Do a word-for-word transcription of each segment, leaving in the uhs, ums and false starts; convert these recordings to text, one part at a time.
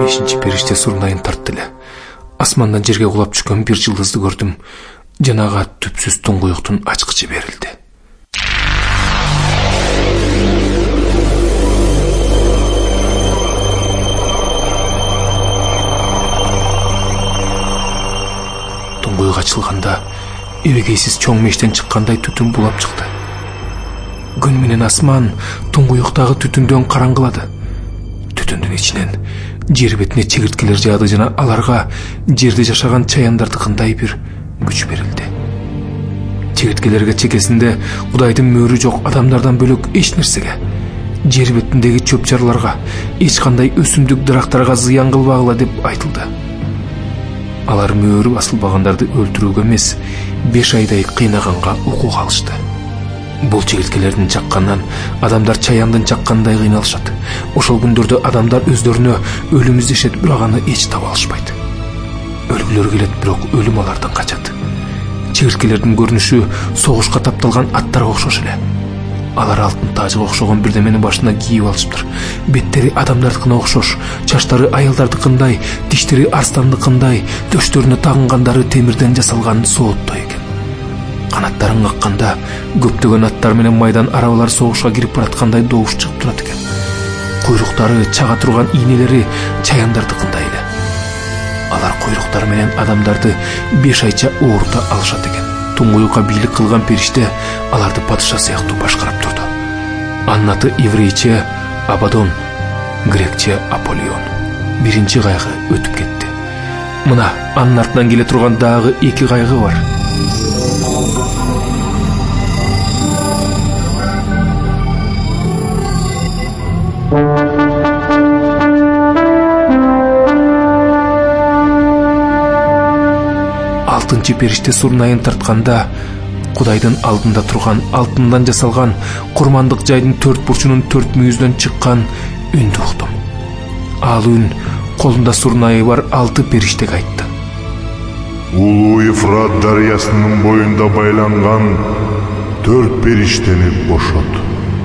бешинчи периште сурнайын тартты эле. Асмандан жерге кулап түшкөн бир жылдызды көрдүм. Жанага түпсүз туңгуюктун ачкычы берилди. Туңгуюк ачылганда эбегейсиз чоң мештен чыккандай түтүн булап чыкты. Күн менен асман туңгуюктагы түтүндөн караңгылады. Түтүндүн ичинен жер бетине чегирткелер жаады жана аларга жерде жашаган чаяндардыкындай бир күч берилди. Чегирткелерге чекесинде Кудайдын мөөрү жок адамдардан бөлөк эч нерсеге, жер бетиндеги чөп чарларга, эч кандай өсүмдүк дарактарга зыян кылбагыла деп айтылды. Алар мөөрү басылбагандарды өлтүрүүгө эмес, беш айдай кыйнаганга укук алышты. Бул чегирткелердин чакканынан адамдар чаяндын чаккандай кыйналышат. Ошол күндөрдө адамдар өздөрүнө өлүм издешет, бирок аны эч таба алышпайт. Өлгүлөр келет, бирок өлүм алардан качат. Чегирткелердин көрүнүшү согушка тапталган аттарга окшош эле. Алар алтын тажыга окшогон бирдемени башына кийип алышыптыр. Беттери адамдардыкына окшош, чачтары аялдардыкындай, диштери арстандыкындай, төштөрүнө тагынгандары темирден жасалган сооттой экен. Канаттарын какканда көптөгөн аттар менен майдан арабалар согушка кирип бараткандай добуш чыгып турат экен. Куйруктары, чага турган ийнелери чаяндардыкындай эле. Алар куйруктары менен адамдарды беш айча оорута алышат экен. Туңгуюкка бийлик кылган периште аларды падыша сыяктуу башкарып турду. Анын аты еврейче Абадон, грекче Аполлион. Биринчи кайгы өтүп кетти. Мына анын артынан келе турган дагы эки кайгы бар. Алтынчы периште сурнайын тартканда Кудайдын алдында турган алтындан жасалган курмандык жайдын төрт бурчунун төрт мүйүздөн чыккан үндү уктум. Ал үн колунда сурнайы бар алты периштеге айтты. Улуу Ефрат дарыясынын боюнда байланган төрт периштени бошот.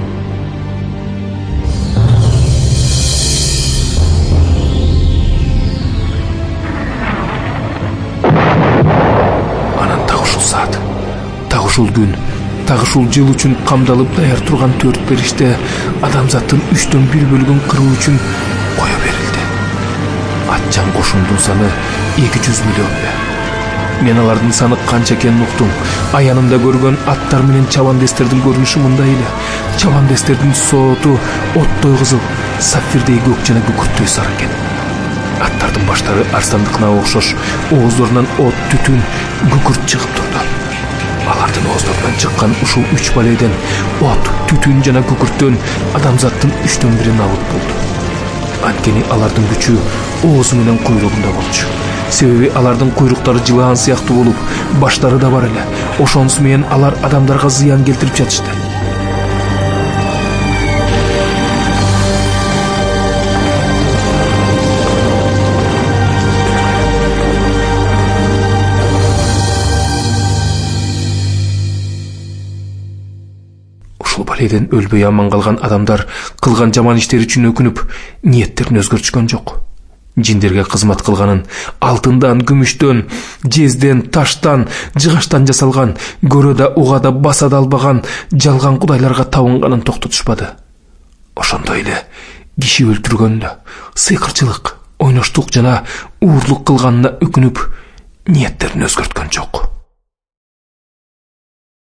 Ушул күн, тагы ушул жыл үчүн камдалып даяр турган төрт периште адамзаттын үчтөн бир бөлүгүн кыруу үчүн кое берилди. Атчан кошундун саны эки жүз миллион эле. Мен алардын саны канча экенин уктум. Аянымда көргөн аттар менен чабандестердин көрүнүшү мындай эле. Чабандестердин сооту оттой кызыл, сапфирдей көк жана күкүрттөй сары экен. Аттардын баштары арстандыкына окшош, ооздорунан от, түтүн, күкүрт чыгып турду. Алардын ооздорунан чыккан ушул үч балейден от, түтүн жана күкүрттөн адамзаттын үчтөн бирин алып болду. Анткени алардын күчү оозу менен куйругунда болчу. Себеби алардын куйруктары жылаан сыяктуу болуп, баштары да бар эле. Ошонусу менен алар адамдарга зыян келтирип жатышты. Ушул балейден өлбөй аман калган адамдар кылган жаман иштери үчүн өкүнүп, ниеттерин өзгөртүшкөн жок. Жиндерге кызмат кылганын алтындан, күмүштөн, жезден, таштан, жыгаштан жасалган, көрө да, уга да, баса да албаган жалган кудайларга табынганын токтотушпады. Ошондой эле киши өлтүргөндө, сыйкырчылык, ойноштук жана уурлук кылганына өкүнүп, ниеттерин өзгөрткөн жок.